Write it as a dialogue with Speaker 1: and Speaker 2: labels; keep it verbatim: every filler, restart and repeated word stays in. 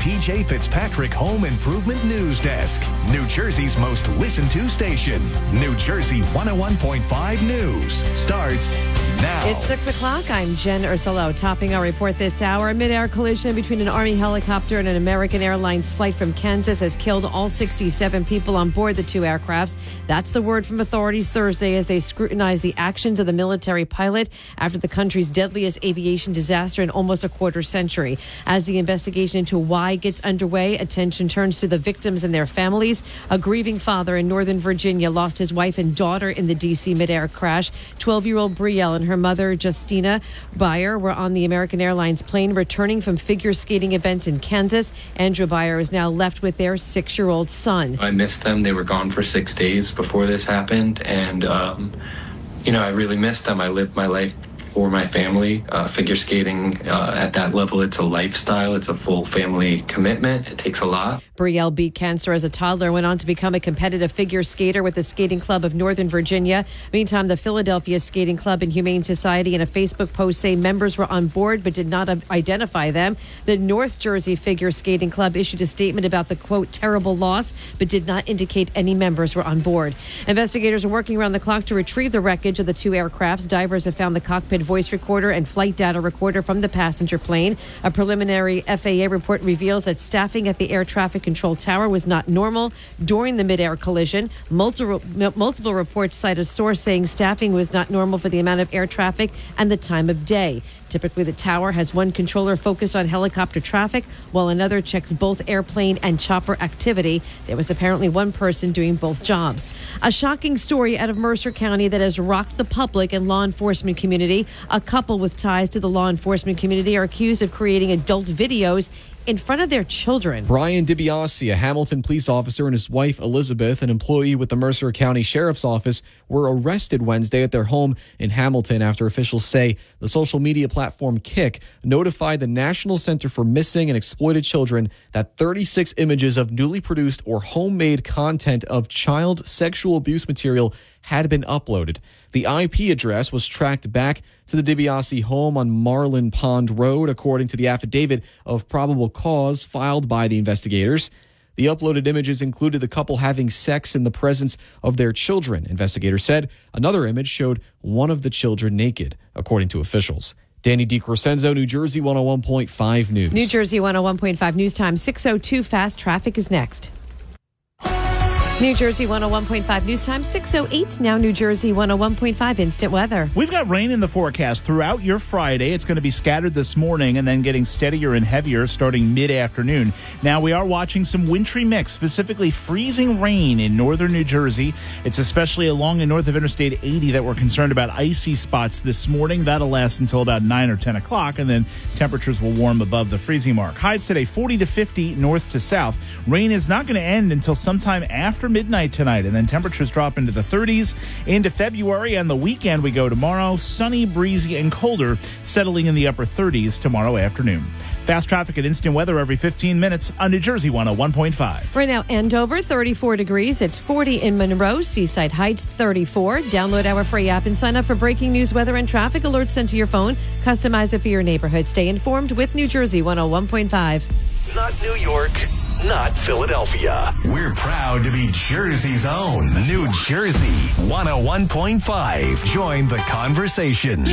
Speaker 1: P J Fitzpatrick Home Improvement News Desk. New Jersey's most listened to station. New Jersey one oh one point five News starts now.
Speaker 2: It's six o'clock. I'm Jen Ursulo. Topping our report this hour, a mid-air collision between an Army helicopter and an American Airlines flight from Kansas has killed all sixty-seven people on board the two aircrafts. That's the word from authorities Thursday as they scrutinize the actions of the military pilot after the country's deadliest aviation disaster in almost a quarter century. As the investigation into why gets underway, attention turns to the victims and their families. A grieving father in Northern Virginia lost his wife and daughter in the D C mid-air crash. twelve-year-old Brielle and her mother, Justina Beyer, were on the American Airlines plane returning from figure skating events in Kansas. Andrew Beyer is now left with their six-year-old son.
Speaker 3: I missed them. They were gone for six days before this happened. And, um, you know, I really missed them. I lived my life for my family. Uh, figure skating uh, at that level, it's a lifestyle. It's a full family commitment. It takes a lot.
Speaker 2: Brielle beat cancer as a toddler, went on to become a competitive figure skater with the Skating Club of Northern Virginia. Meantime, the Philadelphia Skating Club and Humane Society in a Facebook post say members were on board but did not identify them. The North Jersey Figure Skating Club issued a statement about the, quote, terrible loss, but did not indicate any members were on board. Investigators are working around the clock to retrieve the wreckage of the two aircrafts. Divers have found the cockpit voice recorder and flight data recorder from the passenger plane. A preliminary F A A report reveals that staffing at the air traffic control tower was not normal during the mid-air collision. Multiple, multiple reports cite a source saying staffing was not normal for the amount of air traffic and the time of day. Typically, the tower has one controller focused on helicopter traffic, while another checks both airplane and chopper activity. There was apparently one person doing both jobs. A shocking story out of Mercer County that has rocked the public and law enforcement community. A couple with ties to the law enforcement community are accused of creating adult videos in front of their children.
Speaker 4: Brian DiBiase, a Hamilton police officer, and his wife Elizabeth, an employee with the Mercer County Sheriff's Office, were arrested Wednesday at their home in Hamilton after officials say the social media platform Kik notified the National Center for Missing and Exploited Children that thirty-six images of newly produced or homemade content of child sexual abuse material had been uploaded. The I P address was tracked back to the DiBiase home on Marlin Pond Road, according to the affidavit of probable cause filed by the investigators. The uploaded images included the couple having sex in the presence of their children, investigators said. Another image showed one of the children naked, according to officials. Danny DiCrescenzo, New Jersey one oh one point five News.
Speaker 2: New Jersey one oh one point five News Time, six oh two. Fast Traffic is next. New Jersey one oh one point five News Time, six oh eight. Now New Jersey one oh one point five Instant Weather.
Speaker 5: We've got rain in the forecast throughout your Friday. It's going to be scattered this morning and then getting steadier and heavier starting mid-afternoon. Now, we are watching some wintry mix, specifically freezing rain in northern New Jersey. It's especially along and north of Interstate eighty that we're concerned about icy spots this morning. That'll last until about nine or ten o'clock, and then temperatures will warm above the freezing mark. Highs today, forty to fifty north to south. Rain is not going to end until sometime after midnight tonight, and then temperatures drop into the thirties into February, and the weekend we go tomorrow, sunny, breezy, and colder, settling in the upper thirties tomorrow afternoon. Fast traffic and instant weather every fifteen minutes on New Jersey one oh one point five.
Speaker 2: Right now, Andover, thirty-four degrees. It's forty in Monroe. Seaside Heights, thirty-four. Download our free app and sign up for breaking news, weather, and traffic alerts sent to your phone. Customize it for your neighborhood. Stay informed with New Jersey one oh one point five.
Speaker 1: Not New York, not Philadelphia. We're proud to be Jersey's own New Jersey one oh one point five. Join the conversation.